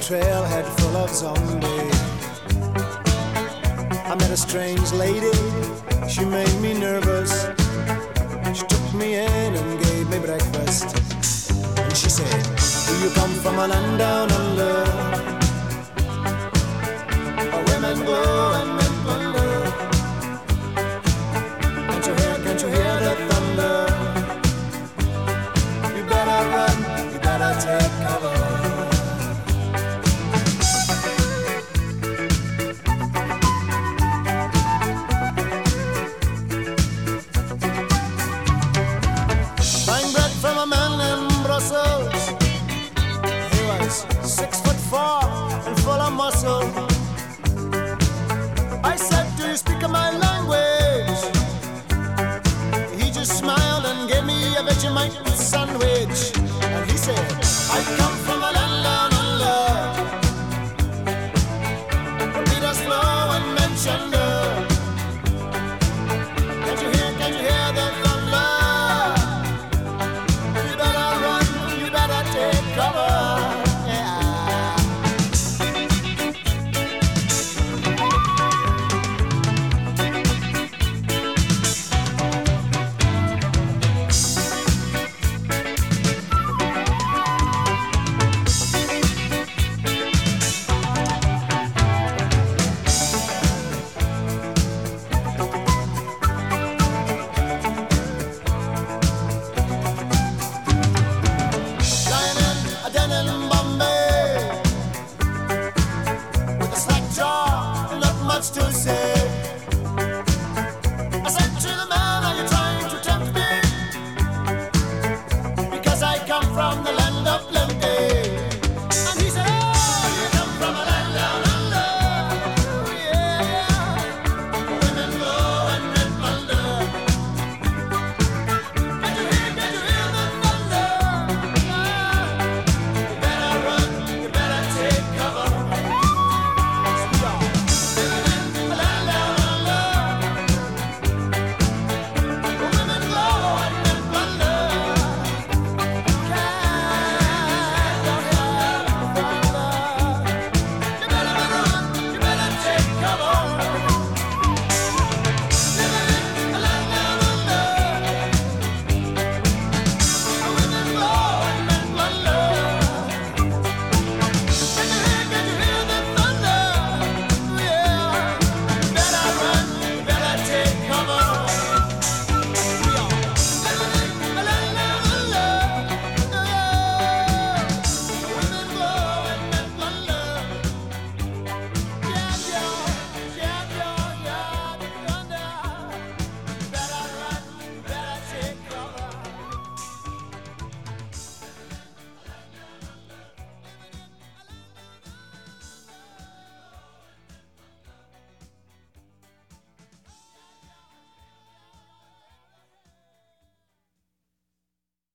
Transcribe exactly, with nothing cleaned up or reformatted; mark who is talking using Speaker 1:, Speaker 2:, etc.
Speaker 1: trailhead full of zombies. I met a strange lady, she made me nervous. She took me in and gave me breakfast. And she said, do you come from a land down under, where women glow and men plunder? Can't you hear, can't you hear the thunder? You better run, you better take cover. Six foot four and full of muscle. I said, do you speak my language? He just smiled and gave me a Vegemite sandwich. And he said, I come from a land down under, where Peter's flow and mentioned. Can't you hear, can't you hear the thunder? You better run, you better take cover.